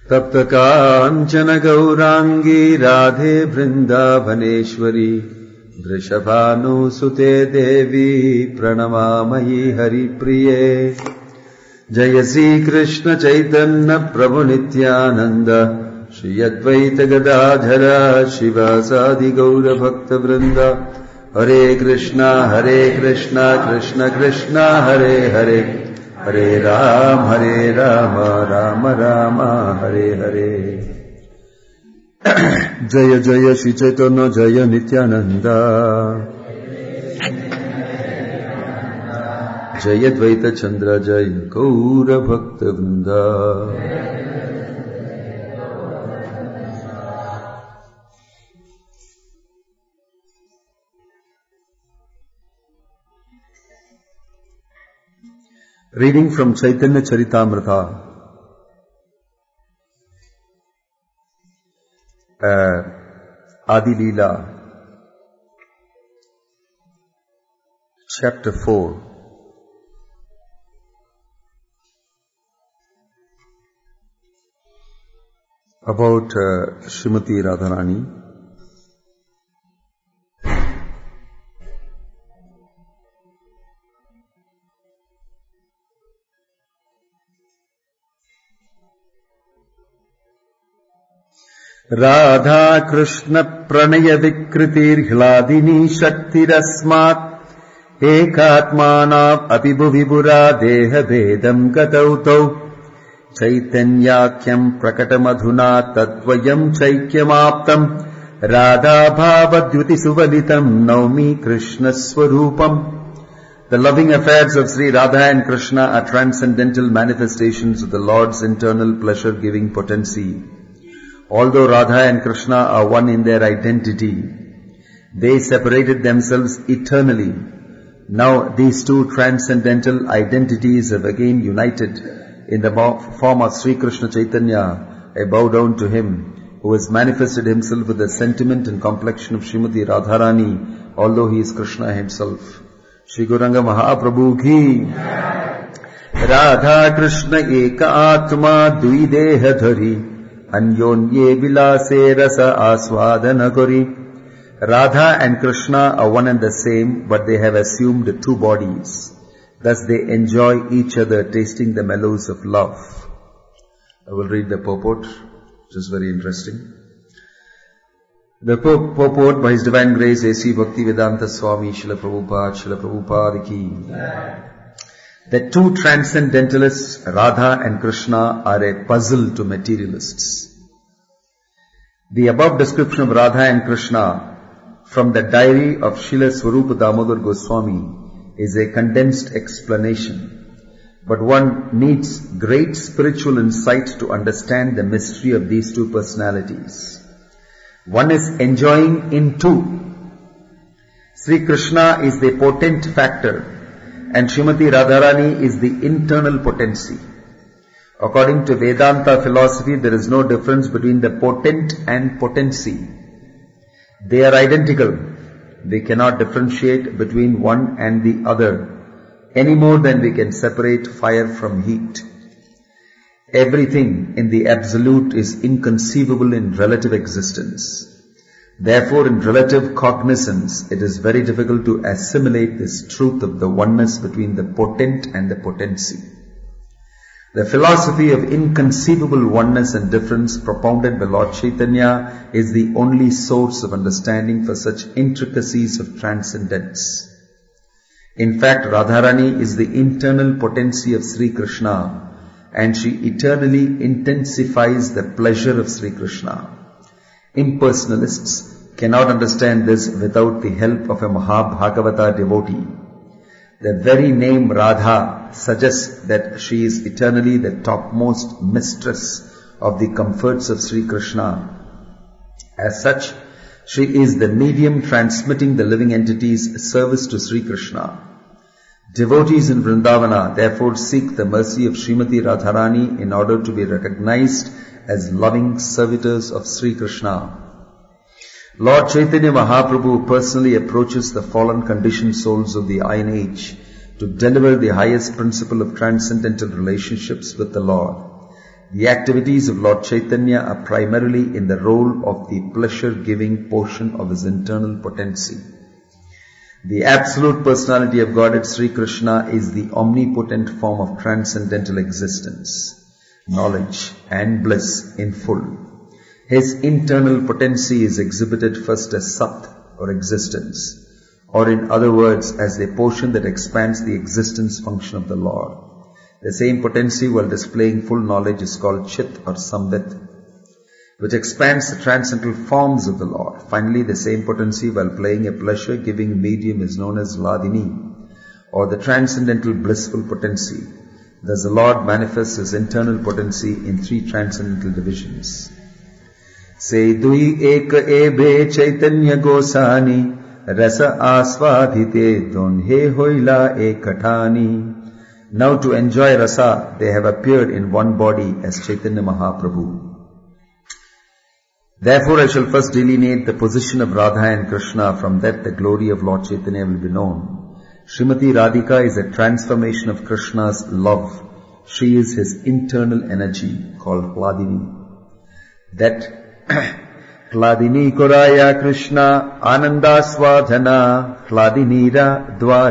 तप्त कांचन गौरांगी राधे वृंदावनेश्वरी वृषभानुसुते देवी प्रणमामयी हरिप्रिये। जय श्री कृष्ण चैतन्य प्रभु नित्यानंद श्री अद्वैत गदाधर शिवासादि गौर भक्त वृंद। हरे कृष्णा कृष्ण कृष्ण हरे हरे, हरे राम राम राम हरे हरे। जय जय श्री चैतन्य जय नित्यानंद, जय द्वैत चंद्र जय गौर भक्त वृंद। Reading from Chaitanya Charitamrita, Adi Leela, Chapter 4. About Srimati Radharani. Radha Krishna Pranay विकृतिर ह्लादिनी शक्तिरस्मात् एकात्मानाम् अपि भुवि पुरा देह भेदम् गतौ तौ चैतन्याख्यम् प्रकटमधुना तद्वयम् चैक्यमाप्तम् राधा भावद्युति सुवलितम् नौमि कृष्ण स्वरूपम्। The loving affairs of Sri Radha and Krishna are transcendental manifestations of the Lord's internal pleasure-giving potency. Although Radha and Krishna are one in their identity, they separated themselves eternally. Now these two transcendental identities have again united in the form of Sri Krishna Chaitanya. I bow down to him who has manifested himself with the sentiment and complexion of Srimati Radharani, although he is Krishna himself. Shri Gauranga Mahaprabhu ki Radha Krishna eka atma dui deha dhari Anyonye vilase rasa aswadana kori. Radha and Krishna are one and the same, but they have assumed two bodies. Thus they enjoy each other, tasting the mellows of love. I will read the purport, which is very interesting. The purport by His Divine Grace A.C. Bhaktivedanta Swami Srila Prabhupada ki. The two transcendentalists, Radha and Krishna, are a puzzle to materialists. The above description of Radha and Krishna from the diary of Srila Swarupa Damodar Goswami is a condensed explanation, but one needs great spiritual insight to understand the mystery of these two personalities. One is enjoying in two. Sri Krishna is the potent factor, and Srimati Radharani is the internal potency. According to Vedanta philosophy, there is no difference between the potent and potency. They are identical. We cannot differentiate between one and the other, any more than we can separate fire from heat. Everything in the absolute is inconceivable in relative existence. Therefore, in relative cognizance, it is very difficult to assimilate this truth of the oneness between the potent and the potency. The philosophy of inconceivable oneness and difference propounded by Lord Chaitanya is the only source of understanding for such intricacies of transcendence. In fact, Radharani is the internal potency of Sri Krishna, and she eternally intensifies the pleasure of Sri Krishna. Impersonalists cannot understand this without the help of a Mahabhagavata devotee. The very name Radha suggests that she is eternally the topmost mistress of the comforts of Sri Krishna. As such, she is the medium transmitting the living entity's service to Sri Krishna. Devotees in Vrindavana therefore seek the mercy of Srimati Radharani in order to be recognized as loving servitors of Sri Krishna. Lord Chaitanya Mahaprabhu personally approaches the fallen conditioned souls of the Iron Age to deliver the highest principle of transcendental relationships with the Lord. The activities of Lord Chaitanya are primarily in the role of the pleasure-giving portion of his internal potency. The absolute personality of Godhead Sri Krishna is the omnipotent form of transcendental existence, knowledge and bliss in full. His internal potency is exhibited first as Sat or existence, or in other words as a portion that expands the existence function of the Lord. The same potency while displaying full knowledge is called Chit or Samvit, which expands the transcendental forms of the Lord. Finally, the same potency while playing a pleasure-giving medium is known as Hladini, or the transcendental blissful potency. Thus the Lord manifests his internal potency in three transcendental divisions. Se dui eka ebe chaitanya gosani, rasa asvadhite donhe hoila ekatani. Now to enjoy rasa, they have appeared in one body as Chaitanya Mahaprabhu. Therefore I shall first delineate the position of Radha and Krishna, from that the glory of Lord Chaitanya will be known. Srimati Radhika is a transformation of Krishna's love. She is his internal energy called Hladini. That Hladini Koraya Krishna Ananda Swadhana Hladini Ra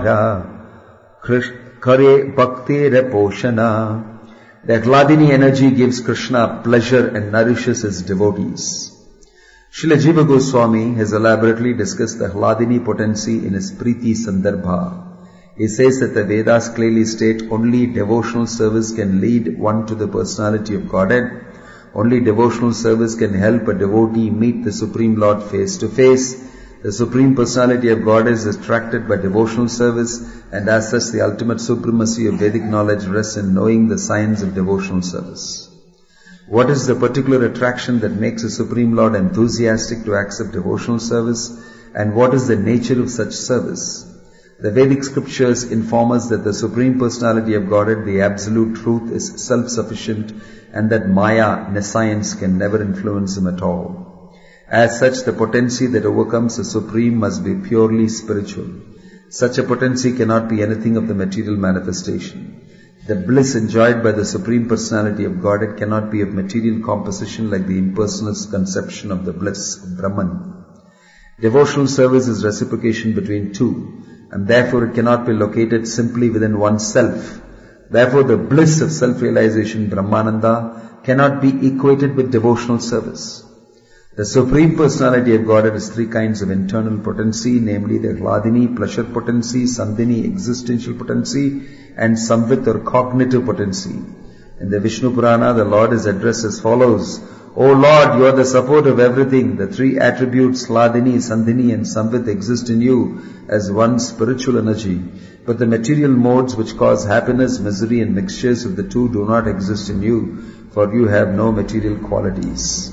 Dwara Kare Bhakti Reposhana. The Hladini energy gives Krishna pleasure and nourishes his devotees. Srila Jiva Goswami has elaborately discussed the Hladini potency in his Priti Sandarbha. He says that the Vedas clearly state only devotional service can lead one to the personality of Godhead. Only devotional service can help a devotee meet the Supreme Lord face to face. The Supreme Personality of God is attracted by devotional service, and as such the ultimate supremacy of Vedic knowledge rests in knowing the science of devotional service. What is the particular attraction that makes the Supreme Lord enthusiastic to accept devotional service, and what is the nature of such service? The Vedic scriptures inform us that the Supreme Personality of Godhead, the Absolute Truth, is self-sufficient, and that Maya, nescience, can never influence him at all. As such, the potency that overcomes the Supreme must be purely spiritual. Such a potency cannot be anything of the material manifestation. The bliss enjoyed by the Supreme Personality of Godhead cannot be of material composition like the impersonalist conception of the bliss of Brahman. Devotional service is reciprocation between two, and therefore it cannot be located simply within oneself. Therefore the bliss of self-realization, Brahmananda, cannot be equated with devotional service. The Supreme Personality of Godhead has three kinds of internal potency, namely the Hladini, pleasure potency, Sandhini, existential potency, and Samvit or cognitive potency. In the Vishnu Purana, the Lord is addressed as follows: O Lord, you are the support of everything. The three attributes, Hladini, Sandhini, and Samvit, exist in you as one spiritual energy. But the material modes which cause happiness, misery, and mixtures of the two do not exist in you, for you have no material qualities.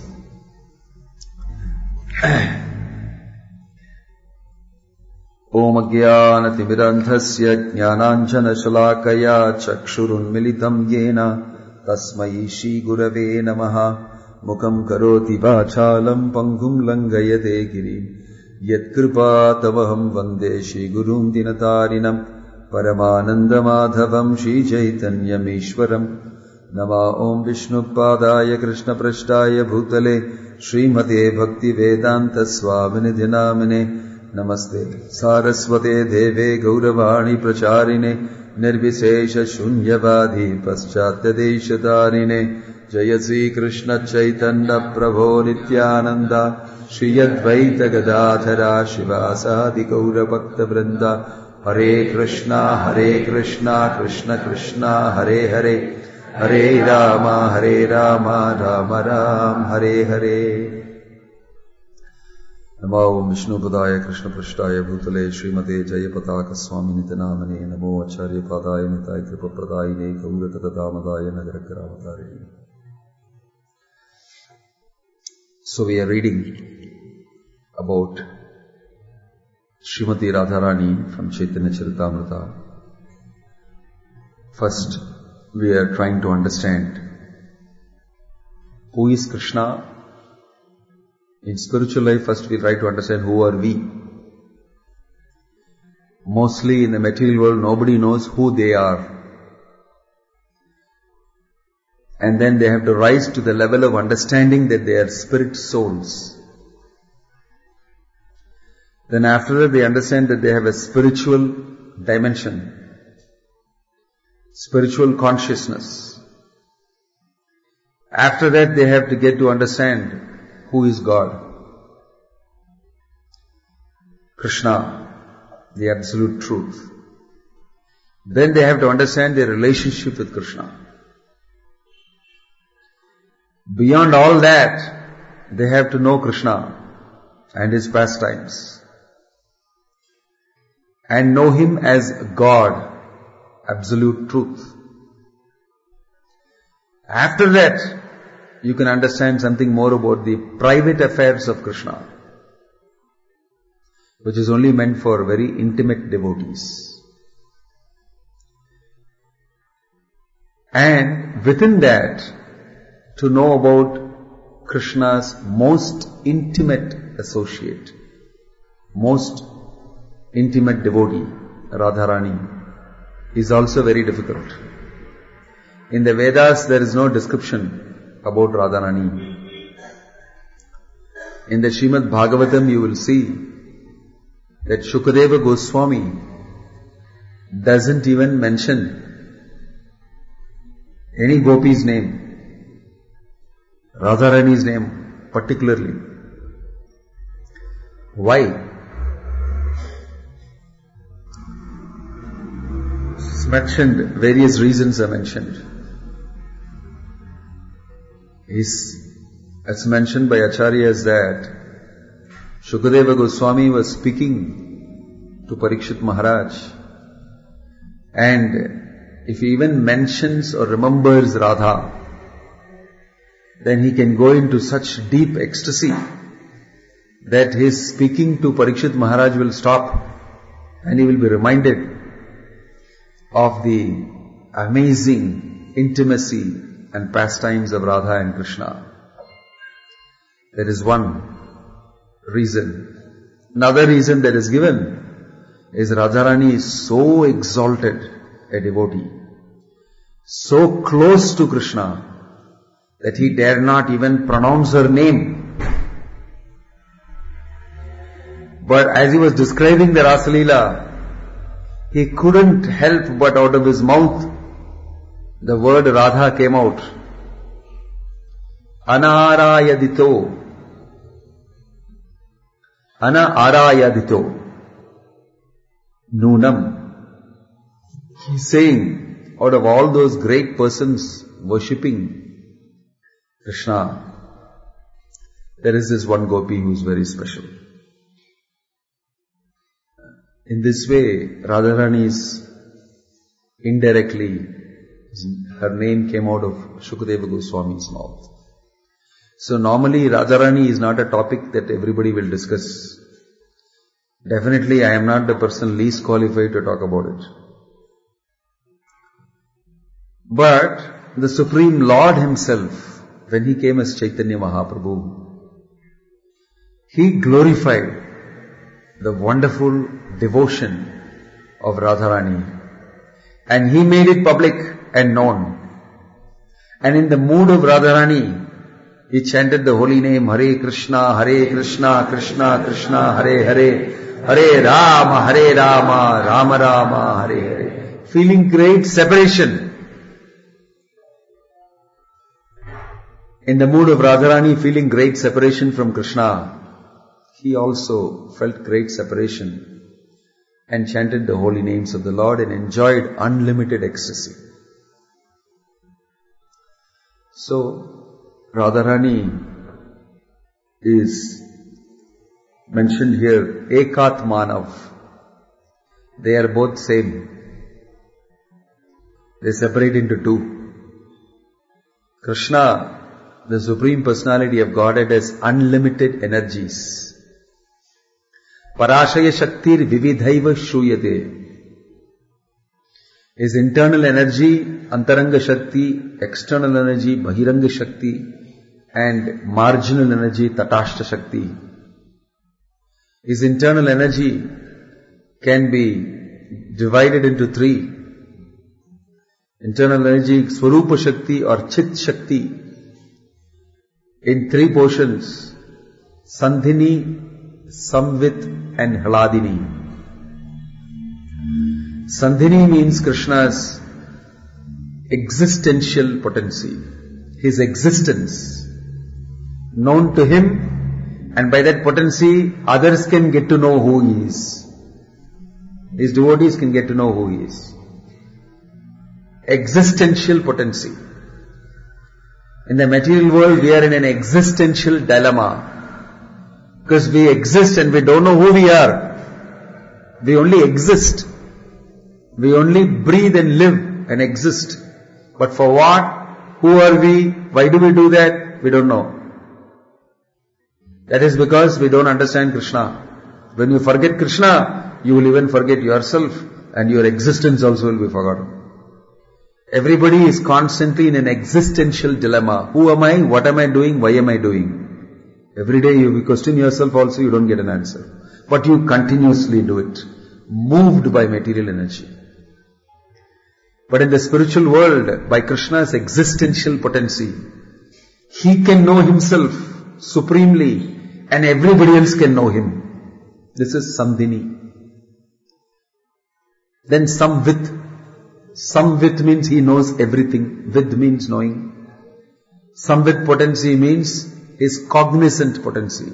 Om Ajnana-timirandhasya jnananjana-shalakaya chakshurunmilitam yena tasmai Shri Gurave namaha mukam karoti vachalam pangum langayate girim yat kripa tavaham vande Shri Gurum dinatarinam paramanandamadhavam Shri Chaitanyam Ishwaram Nama Om Vishnupadaya Krishna Prashtaya Bhutale Srimate Bhakti Vedanta Swamini Namine Namaste Saraswate Deve Gauravani Pracharine Nirvisesha Shunyavadi Paschatya Deshatarine Jaya Sri Krishna Chaitanya Prabho Nityananda Shri Advaita Gadadhara Shivasadi Gaura Bhakta Vrinda Hare Krishna Krishna Krishna Hare Hare Hare Rama Rama Ram Hare Hare. Namo Om Vishnu Padaya Krishna Prashtaya Bhutale Srimate Jayapataka Swami Nitanamane Namo Acharya Padaya Nitai Kripa Pradayine Gaura Tatamadaya Nagarakaravatare. So we are reading about Srimati Radharani from Chaitanya Charitamrita. First, we are trying to understand who is Krishna. In spiritual life, first we try to understand who are we. Mostly in the material world, nobody knows who they are. And then they have to rise to the level of understanding that they are spirit souls. Then after that they understand that they have a spiritual dimension, spiritual consciousness. After that they have to get to understand who is God. Krishna, the absolute truth. Then they have to understand their relationship with Krishna. Beyond all that, they have to know Krishna and His pastimes. And know Him as God, absolute truth. After that, you can understand something more about the private affairs of Krishna, which is only meant for very intimate devotees. And within that, to know about Krishna's most intimate associate, most intimate devotee, Radharani, is also very difficult. In the Vedas, there is no description about Radharani. In the Srimad Bhagavatam, you will see that Shukadeva Goswami doesn't even mention any gopi's name, Radharani's name particularly. Why? It's mentioned, various reasons are mentioned. It's mentioned by Acharyas that Shukadeva Goswami was speaking to Parikshit Maharaj, and if he even mentions or remembers Radha, then he can go into such deep ecstasy that his speaking to Parikshit Maharaj will stop and he will be reminded of the amazing intimacy and pastimes of Radha and Krishna. There is one reason. Another reason that is given is Radharani is so exalted a devotee, so close to Krishna, that he dare not even pronounce her name. But as he was describing the Rasalila, he couldn't help but out of his mouth, the word Radha came out. Anarayadito. Anarayadito. Nunam. He's saying, out of all those great persons worshipping Krishna, there is this one gopi who is very special. In this way, Radharani is indirectly, her name came out of Shukadeva Goswami's mouth. So normally Radharani is not a topic that everybody will discuss. Definitely I am not the person least qualified to talk about it. But the Supreme Lord Himself, when He came as Chaitanya Mahaprabhu, He glorified the wonderful devotion of Radharani, and He made it public and known. And in the mood of Radharani, He chanted the holy name Hare Krishna, Krishna Krishna, Hare Hare, Hare Rama, Rama Rama, Hare Hare. Feeling great separation. In the mood of Radharani, feeling great separation from Krishna, he also felt great separation and chanted the holy names of the Lord and enjoyed unlimited ecstasy. So, Radharani is mentioned here, Ekat Manav. They are both same. They separate into two. Krishna, the Supreme Personality of Godhead, has unlimited energies. Parashaya Shaktir Vividhaiva Shruyate. His internal energy, Antaranga Shakti, external energy, Bahiranga Shakti, and marginal energy, Tatashta Shakti. His internal energy can be divided into three. Internal energy, Swarupa Shakti or Chit Shakti, in 3 portions: Sandhini, Samvit and Hladini. Sandhini means Krishna's existential potency, his existence, known to him, and by that potency, others can get to know who he is. His devotees can get to know who he is. Existential potency. In the material world, we are in an existential dilemma. Because we exist and we don't know who we are. We only exist. We only breathe and live and exist. But for what? Who are we? Why do we do that? We don't know. That is because we don't understand Krishna. When you forget Krishna, you will even forget yourself, and your existence also will be forgotten. Everybody is constantly in an existential dilemma. Who am I? What am I doing? Why am I doing? Every day you question yourself also, you don't get an answer. But you continuously do it, moved by material energy. But in the spiritual world, by Krishna's existential potency, he can know himself supremely and everybody else can know him. This is Sandhini. Then Samvit. Samvit means he knows everything. Vid means knowing. Samvit potency means his cognizant potency.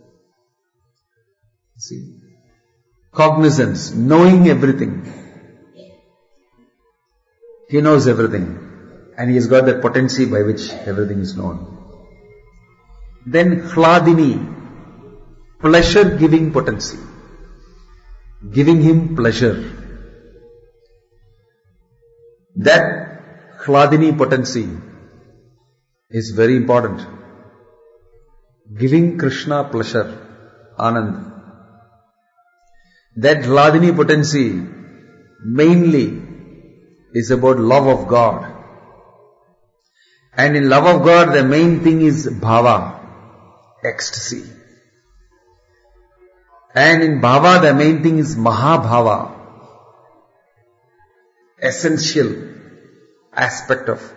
See? Cognizance, knowing everything. He knows everything. And he has got that potency by which everything is known. Then Hladini, pleasure-giving potency. Giving him pleasure. That Hladini potency is very important. Giving Krishna pleasure, Anand. That Hladini potency mainly is about love of God. And in love of God, the main thing is bhava, ecstasy. And in bhava, the main thing is mahabhava, essential aspect of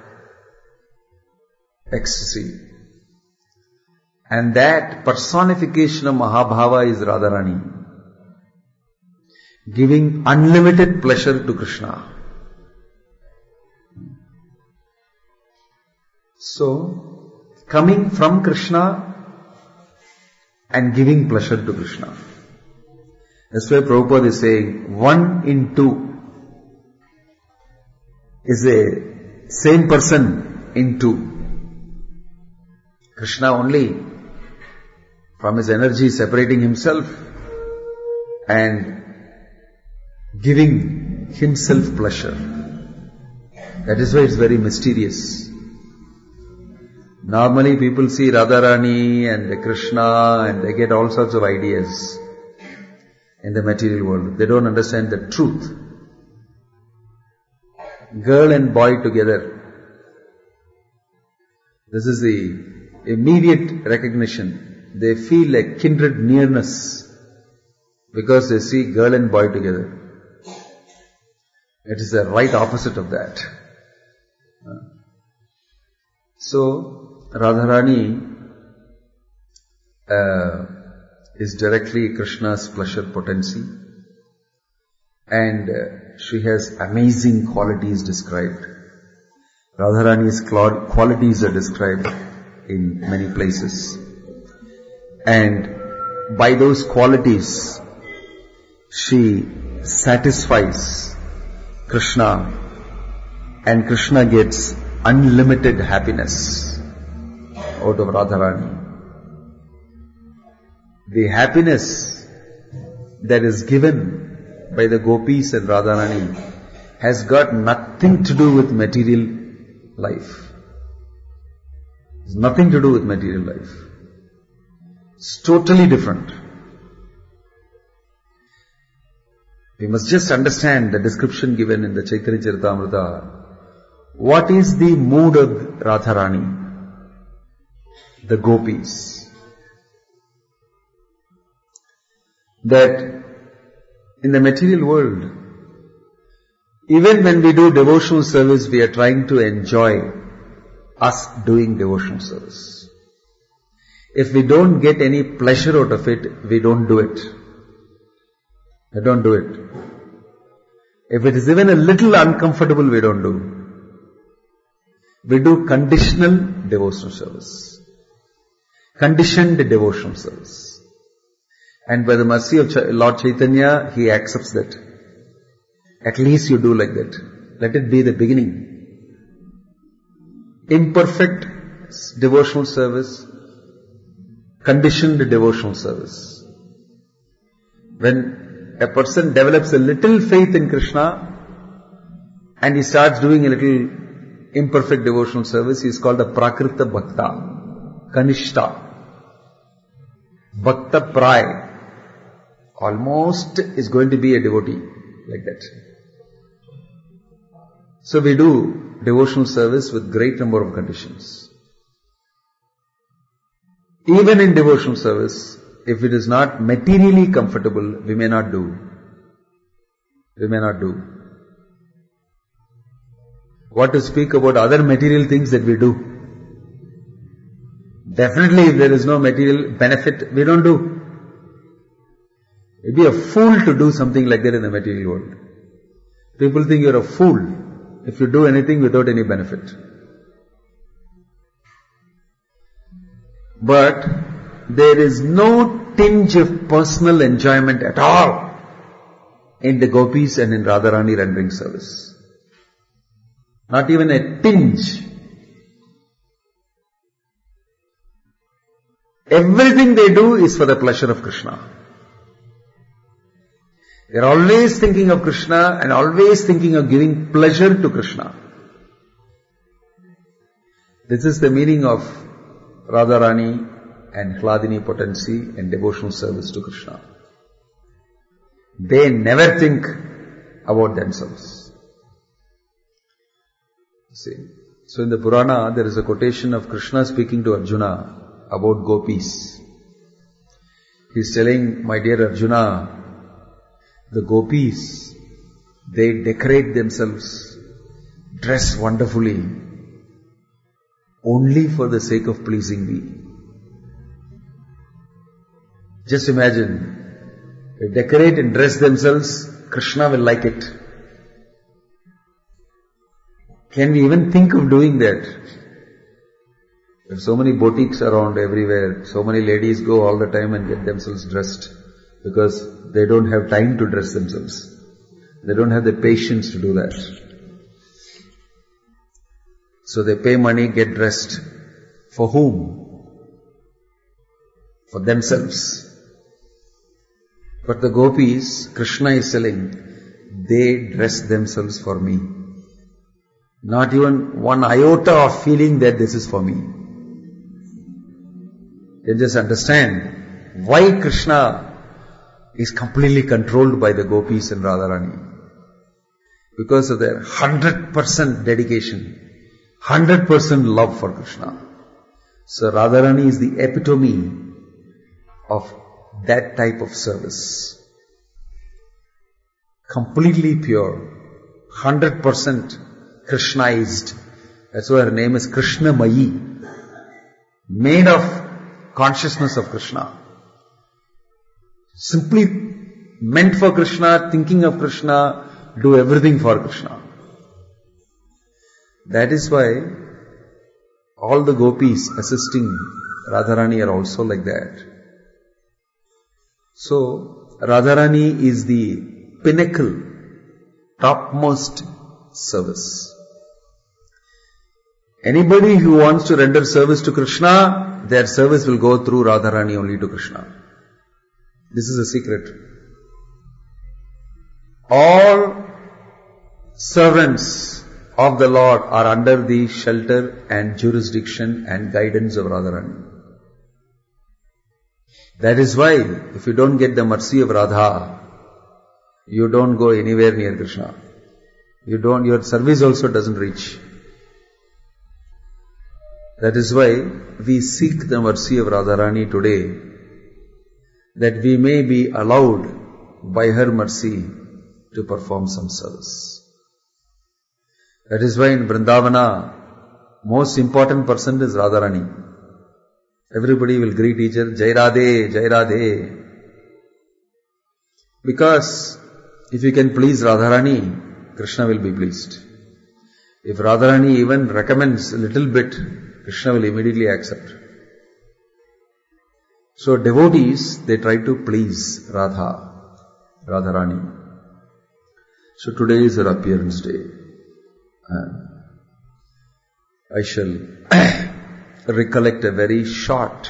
ecstasy. And that personification of Mahabhava is Radharani, giving unlimited pleasure to Krishna. So, coming from Krishna and giving pleasure to Krishna. That's why Prabhupada is saying, 1 in 2 is a same person in 2. Krishna only from his energy separating himself and giving himself pleasure. That is why it's very mysterious. Normally people see Radharani and Krishna and they get all sorts of ideas in the material world. They don't understand the truth. Girl and boy together. This is the immediate recognition. They feel a kindred nearness because they see girl and boy together. It is the right opposite of that. So, Radharani is directly Krishna's pleasure potency, and she has amazing qualities described. Radharani's qualities are described in many places, and by those qualities she satisfies Krishna, and Krishna gets unlimited happiness out of Radharani. The happiness that is given by the gopis and Radharani has got nothing to do with material life. It's nothing to do with material life. It's totally different. We must just understand the description given in the Chaitanya Charitamrita. What is the mood of Radharani? The gopis. That in the material world, Even when we do devotional service, we are trying to enjoy us doing devotional service. If we don't get any pleasure out of it, we don't do it. We don't do it. If it is even a little uncomfortable, we don't do. We do conditional devotional service. Conditioned devotional service. And by the mercy of Lord Chaitanya, He accepts that. At least you do like that. Let it be the beginning. Imperfect devotional service, conditioned devotional service. When a person develops a little faith in Krishna and he starts doing a little imperfect devotional service, he is called a Prakrita Bhakta, Kanishta. Bhakta Pray. Almost is going to be a devotee like that. So we do devotional service with great number of conditions. Even in devotional service, if it is not materially comfortable, we may not do. We may not do. What to speak about other material things that we do? Definitely if there is no material benefit, we don't do. You'd be a fool to do something like that in the material world. People think you're a fool if you do anything without any benefit. But there is no tinge of personal enjoyment at all in the gopis and in Radharani rendering service. Not even a tinge. Everything they do is for the pleasure of Krishna. They are always thinking of Krishna and always thinking of giving pleasure to Krishna. This is the meaning of Radharani and Hladini potency and devotional service to Krishna. They never think about themselves. See, so in the Purana there is a quotation of Krishna speaking to Arjuna about gopis. He is telling, my dear Arjuna, the gopis, they decorate themselves, dress wonderfully, only for the sake of pleasing me. Just imagine, they decorate and dress themselves, Krishna will like it. Can we even think of doing that? There are so many boutiques around everywhere, so many ladies go all the time and get themselves dressed because they don't have time to dress themselves. They don't have the patience to do that. So they pay money, get dressed. For whom? For themselves. But the gopis, Krishna is telling, they dress themselves for me. Not even one iota of feeling that this is for me. They just understand why Krishna is completely controlled by the gopis and Radharani. Because of their 100% dedication, 100% love for Krishna. So Radharani is the epitome of that type of service. Completely pure, 100% Krishnaized. That's why her name is Krishnamayi. Made of consciousness of Krishna. Simply meant for Krishna, thinking of Krishna, do everything for Krishna. That is why all the gopis assisting Radharani are also like that. So, Radharani is the pinnacle, topmost service. Anybody who wants to render service to Krishna, their service will go through Radharani only to Krishna. This is a secret. All servants of the Lord are under the shelter and jurisdiction and guidance of Radharani. That is why, if you don't get the mercy of Radha, you don't go anywhere near Krishna. Your service also doesn't reach. That is why we seek the mercy of Radharani today, that we may be allowed by her mercy to perform some service. That is why in Vrindavana, most important person is Radharani. Everybody will greet each other, Jai Radhe, Jai Radhe. Because if you can please Radharani, Krishna will be pleased. If Radharani even recommends a little bit, Krishna will immediately accept. So devotees, they try to please Radharani. So today is her appearance day. I shall recollect a very short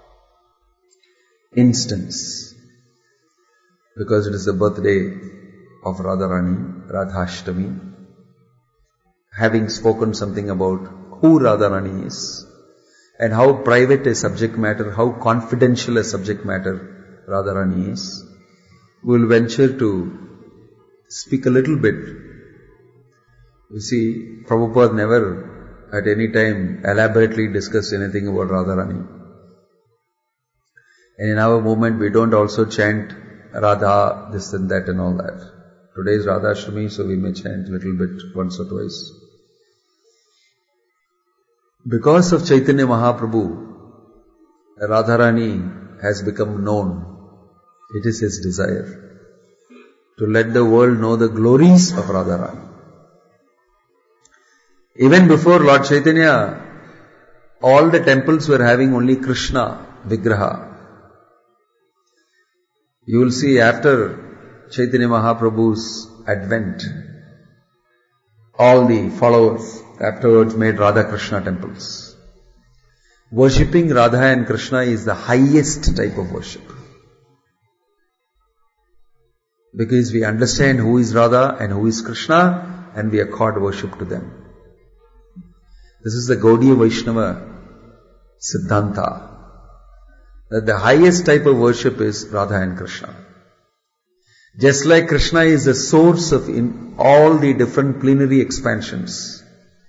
instance, because it is the birthday of Radharani, Radhashtami. Having spoken something about who Radharani is and how private a subject matter, how confidential a subject matter Radharani is, we will venture to speak a little bit. You see, Prabhupada never at any time elaborately discussed anything about Radharani. And in our movement, we don't also chant Radha, this and that and all that. Today is Radhashtami, so we may chant a little bit once or twice. Because of Chaitanya Mahaprabhu, Radharani has become known. It is his desire to let the world know the glories of Radharani. Even before Lord Chaitanya, all the temples were having only Krishna Vigraha. You will see after Chaitanya Mahaprabhu's advent, all the followers afterwards made Radha Krishna temples. Worshipping Radha and Krishna is the highest type of worship. Because we understand who is Radha and who is Krishna, and we accord worship to them. This is the Gaudiya Vaishnava Siddhanta, that the highest type of worship is Radha and Krishna. Just like Krishna is the source of in all the different plenary expansions.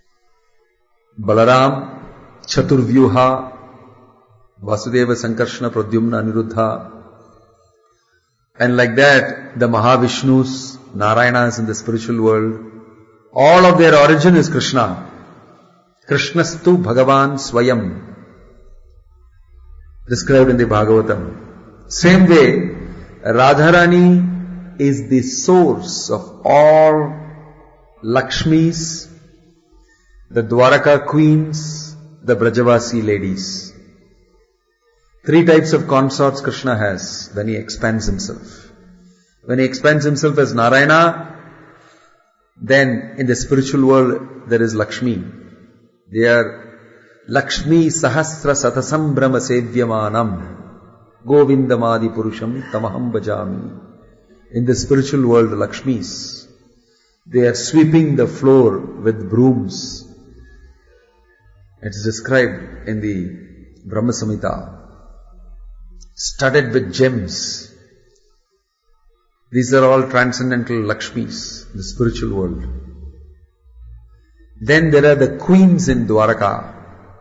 Balaram, Chaturvyuha, Vasudeva, Sankarshana, Pradyumna, Aniruddha. And like that, the Mahavishnus, Narayanas in the spiritual world, all of their origin is Krishna. Krishnastu Bhagavan Swayam, described in the Bhagavatam. Same way, Radharani is the source of all Lakshmis, the Dwaraka queens, the Brajavasi ladies. 3 types of consorts Krishna has when he expands himself. When he expands himself as Narayana, then in the spiritual world there is Lakshmi. They are Lakshmi Sahasra Satasambrama Sevyamanam Govindamadi Purusham Tamaham Bhajami. In the spiritual world, Lakshmis, they are sweeping the floor with brooms. It is described in the Brahma Samhita, studded with gems. These are all transcendental Lakshmis, the spiritual world. Then there are the queens in Dwaraka.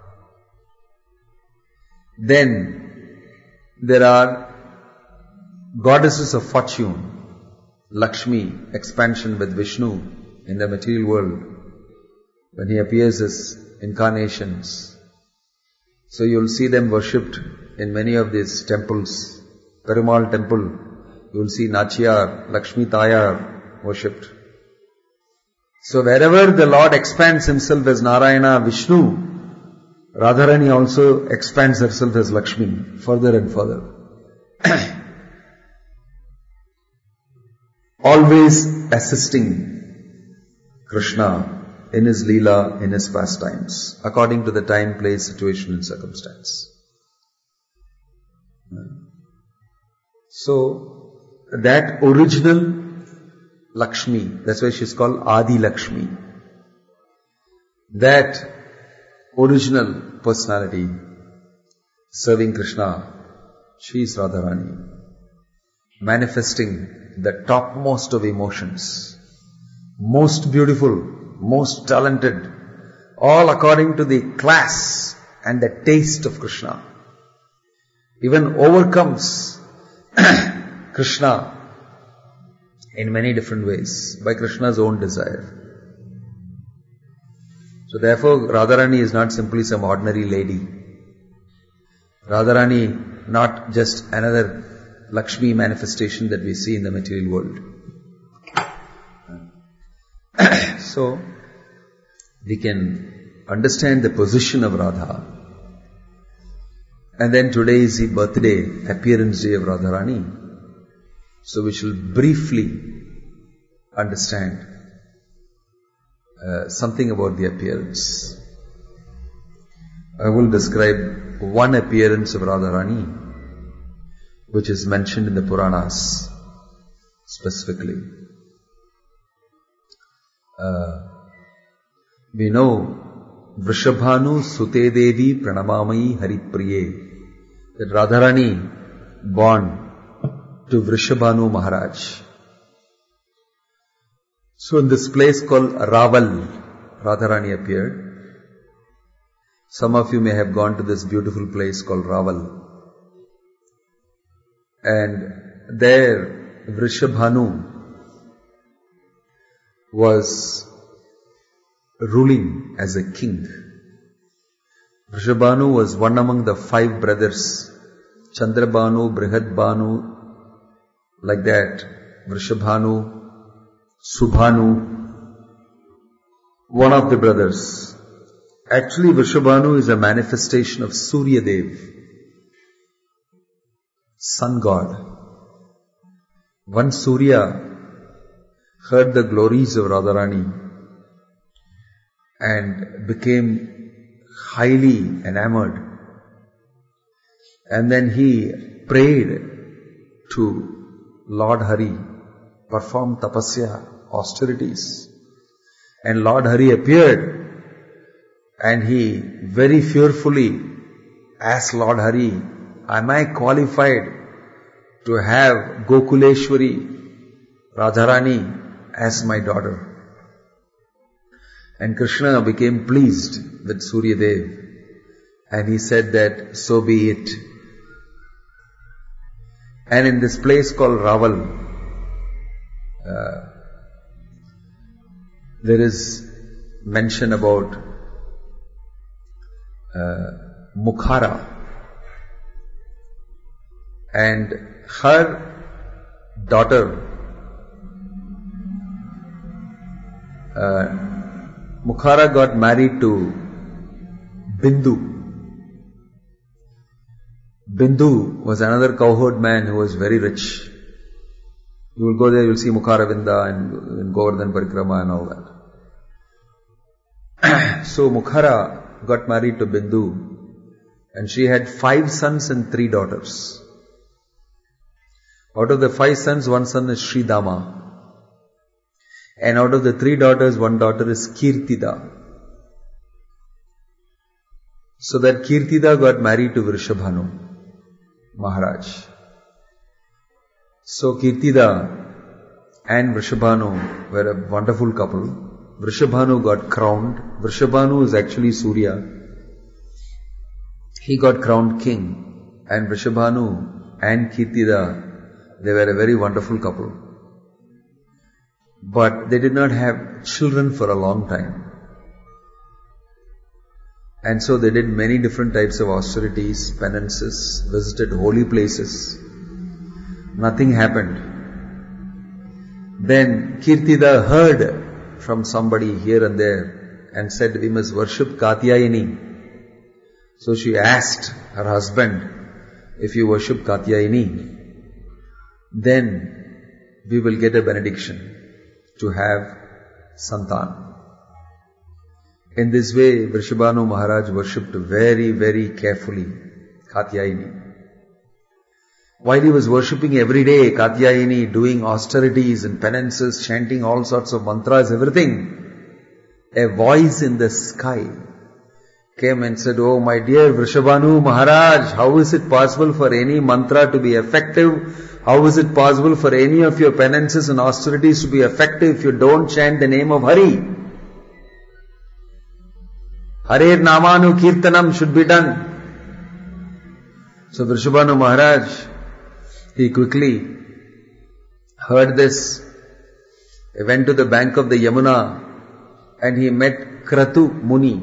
Then there are goddesses of fortune, Lakshmi, expansion with Vishnu in the material world when he appears as incarnations. So you will see them worshipped in many of these temples. Perumal temple, you will see Nachiyar, Lakshmi Tayar worshipped. So wherever the Lord expands himself as Narayana, Vishnu, Radharani also expands herself as Lakshmi, further and further. Always assisting Krishna in his Leela, in his pastimes, according to the time, place, situation and circumstance. So, that original Lakshmi, that's why she is called Adi Lakshmi. That original personality serving Krishna, she is Radharani, manifesting the topmost of emotions, most beautiful, most talented, all according to the class and the taste of Krishna. Even overcomes Krishna in many different ways by Krishna's own desire. So therefore, Radharani is not simply some ordinary lady. Radharani, not just another Lakshmi manifestation that we see in the material world. So, we can understand the position of Radha. And then today is the birthday, appearance day of Radharani. So we shall briefly understand something about the appearance. I will describe one appearance of Radharani, which is mentioned in the Puranas specifically. We know Vrishabhanu Sute Devi Pranamamayi Haripriye, that Radharani born to Vrishabhanu Maharaj. So in this place called Raval, Radharani appeared. Some of you may have gone to this beautiful place called Raval. And there Vrishabhanu was ruling as a king. Vrishabhanu was one among the 5 brothers, Chandrabhanu, Brihadbhanu, like that, Vrishabhanu, Subhanu, one of the brothers. Actually, Vrishabhanu is a manifestation of Surya Dev, sun god. One Surya heard the glories of Radharani and became highly enamored. And then he prayed to Lord Hari, performed tapasya, austerities. And Lord Hari appeared and he very fearfully asked Lord Hari, am I qualified to have Gokuleshwari, Radharani as my daughter? And Krishna became pleased with Surya Dev and he said that so be it. And in this place called Raval, there is mention about Mukhara, and her daughter Mukhara got married to Bindu. Bindu was another cowherd man who was very rich. You will go there, you will see Mukhara Vinda and Govardhan Parikrama and all that. So Mukhara got married to Bindu and she had 5 sons and 3 daughters. Out of the 5 sons, one son is Sridama. And out of the 3 daughters, one daughter is Kirtida. So that Kirtida got married to Vrishabhanu Maharaj. So Kirtida and Vrishabhanu were a wonderful couple. Vrishabhanu got crowned. Vrishabhanu is actually Surya. He got crowned king. And Vrishabhanu and Kirtida, they were a very wonderful couple. But they did not have children for a long time. And so they did many different types of austerities, penances, visited holy places. Nothing happened. Then Kirtida heard from somebody here and there and said, we must worship Katyayini. So she asked her husband, if you worship Katyayini, then we will get a benediction to have santan. In this way, Vrishabhanu Maharaj worshipped very, very carefully Katyayini. While he was worshipping every day Katyayini, doing austerities and penances, chanting all sorts of mantras, everything, a voice in the sky came and said, oh my dear Vrishabhanu Maharaj, how is it possible for any mantra to be effective? How is it possible for any of your penances and austerities to be effective if you don't chant the name of Hari? Harer Namanu Kirtanam should be done. So Vrishabhanu Maharaj, he quickly heard this. He went to the bank of the Yamuna and he met Kratu Muni.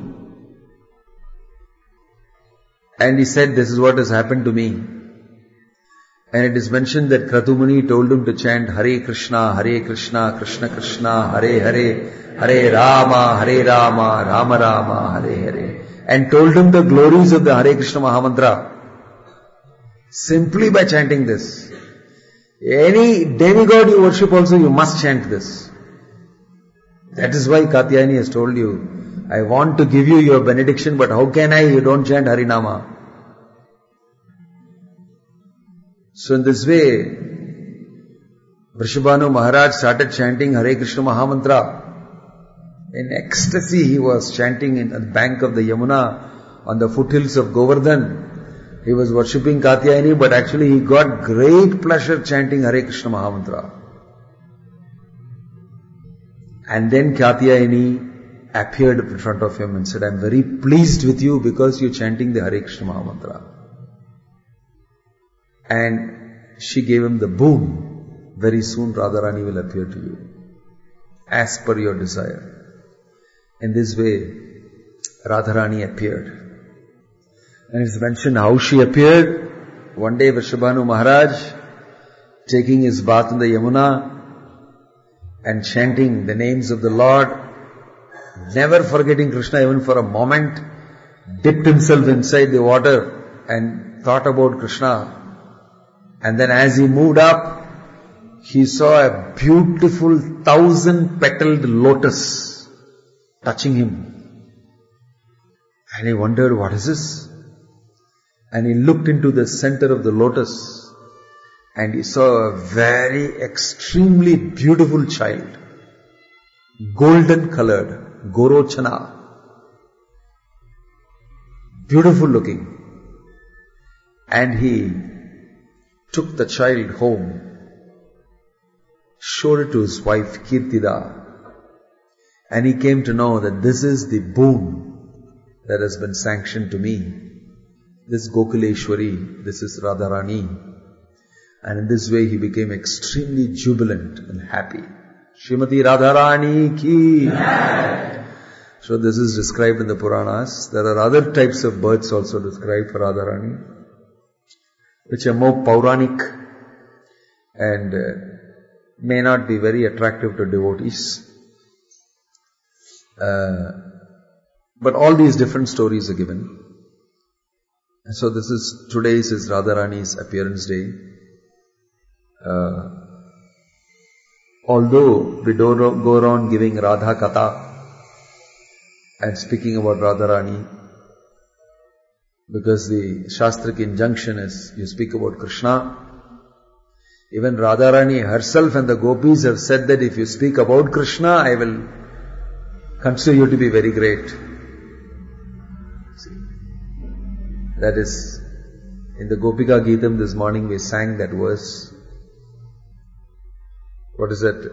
And he said, this is what has happened to me. And it is mentioned that Kratu Muni told him to chant Hare Krishna, Krishna Krishna, Hare Hare, Hare Rama, Rama Rama, Hare Hare. And told him the glories of the Hare Krishna Mahamantra. Simply by chanting this. Any demigod you worship also, you must chant this. That is why Katyayani has told you, I want to give you your benediction, but how can I? You don't chant Harinama. So in this way, Vrishabhanu Maharaj started chanting Hare Krishna Mahamantra. In ecstasy he was chanting in the bank of the Yamuna, on the foothills of Govardhan. He was worshipping Katyayani, but actually he got great pleasure chanting Hare Krishna Mahamantra. And then Katyayani appeared in front of him and said, I am very pleased with you because you are chanting the Hare Krishna Mahamantra. And she gave him the boon. Very soon Radharani will appear to you, as per your desire. In this way, Radharani appeared. And it's mentioned how she appeared. One day Vrishabhanu Maharaj, taking his bath in the Yamuna and chanting the names of the Lord, never forgetting Krishna even for a moment, dipped himself inside the water and thought about Krishna. And then as he moved up, he saw a beautiful 1,000-petaled lotus touching him. And he wondered, what is this? And he looked into the center of the lotus and he saw a very extremely beautiful child, golden colored, Gorochana, beautiful looking. And he took the child home, showed it to his wife Kirtida, and he came to know that this is the boon that has been sanctioned to me. This Gokuleshwari, this is Radharani. And in this way he became extremely jubilant and happy. Srimati Radharani ki. So this is described in the Puranas. There are other types of births also described for Radharani, which are more Pauranic and may not be very attractive to devotees. But all these different stories are given. And so today's is Radharani's appearance day. Although we don't go around giving Radha Katha and speaking about Radharani, because the Shastric injunction is, you speak about Krishna. Even Radharani herself and the gopis have said that if you speak about Krishna, I will consider you to be very great. See, that is, in the Gopika Geetam this morning we sang that verse. What is it?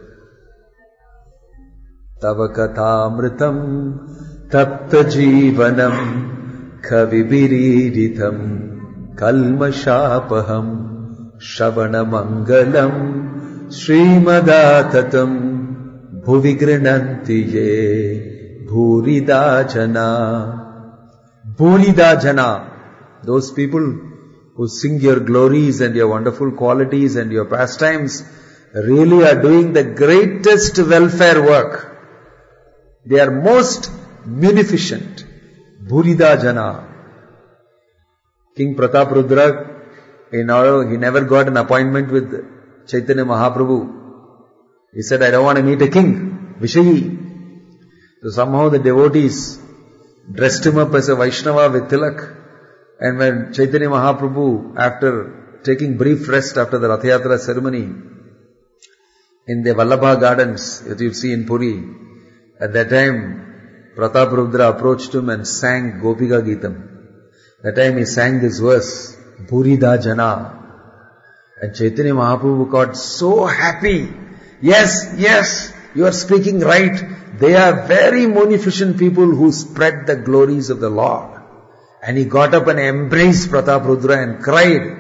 Tava kathamritam tapta jivanam kavibiriditam kalmashapaham Shravana Mangalam Srimadattatam Bhuvigrananti ye Bhurida Jana. Bhurida Jana. Those people who sing your glories and your wonderful qualities and your pastimes really are doing the greatest welfare work. They are most munificent. Bhurida Jana. King Prataparudra, he never got an appointment with Chaitanya Mahaprabhu. He said, I don't want to meet a king, Vishayi. So somehow the devotees dressed him up as a Vaishnava with tilak. And when Chaitanya Mahaprabhu, after taking brief rest after the Rath Yatra ceremony, in the Vallabha gardens that you see in Puri, at that time Prataparudra approached him and sang Gopika Geetam. That time he sang this verse, Bhurida Jana. And Chaitanya Mahaprabhu got so happy. Yes, you are speaking right. They are very munificent people who spread the glories of the Lord. And he got up and embraced Prataparudra and cried,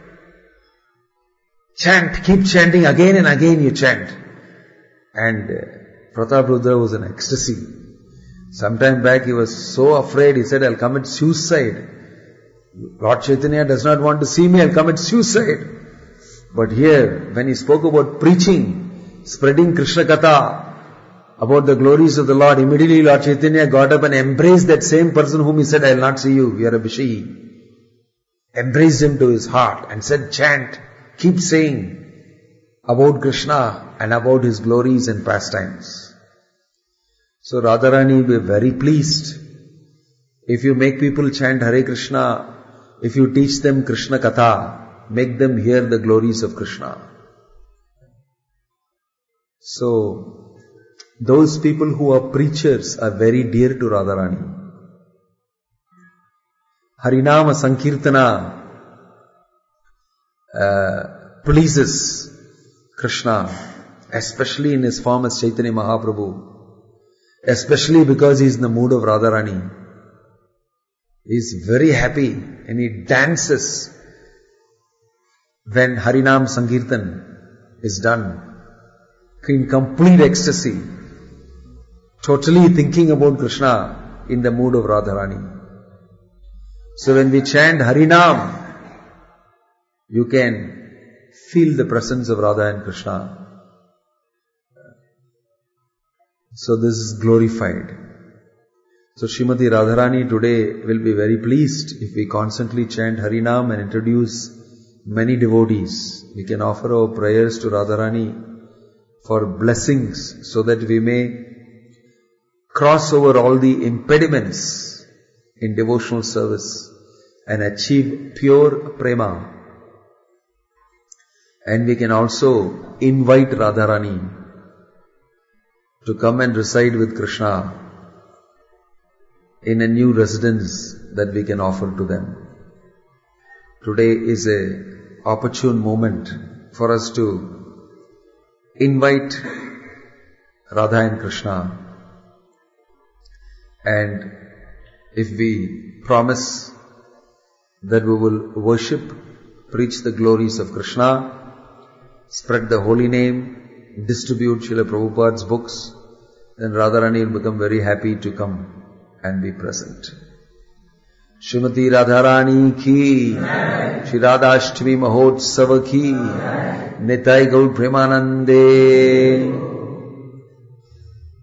chant, keep chanting, again and again you chant. And Prataparudra was in ecstasy. Sometime back he was so afraid, he said, I'll commit suicide. Lord Chaitanya does not want to see me, I'll commit suicide. But here, when he spoke about preaching, spreading Krishna Katha, about the glories of the Lord, immediately Lord Chaitanya got up and embraced that same person whom he said, I will not see you, you are a Vishayi. Embraced him to his heart and said, chant, keep saying about Krishna and about his glories and pastimes. So Radharani will be very pleased if you make people chant Hare Krishna, if you teach them Krishna Katha, make them hear the glories of Krishna. So, those people who are preachers are very dear to Radharani. Harinama Sankirtana pleases Krishna, especially in his form as Chaitanya Mahaprabhu, especially because he is in the mood of Radharani. He is very happy and he dances when Harinam Sankirtan is done, in complete ecstasy, totally thinking about Krishna in the mood of Radharani. So when we chant Harinam, you can feel the presence of Radha and Krishna. So this is glorified. So Srimati Radharani today will be very pleased if we constantly chant Harinam and introduce many devotees. We can offer our prayers to Radharani for blessings so that we may cross over all the impediments in devotional service and achieve pure prema. And we can also invite Radharani to come and reside with Krishna in a new residence that we can offer to them. Today is an opportune moment for us to invite Radha and Krishna. And if we promise that we will worship, preach the glories of Krishna, spread the holy name, distribute Srila Prabhupada's books, then Radharani will become very happy to come and be present. Srimati Radharani ki, Shri Radhashtami Mahotsava ki, Nitai Gaur Premanande.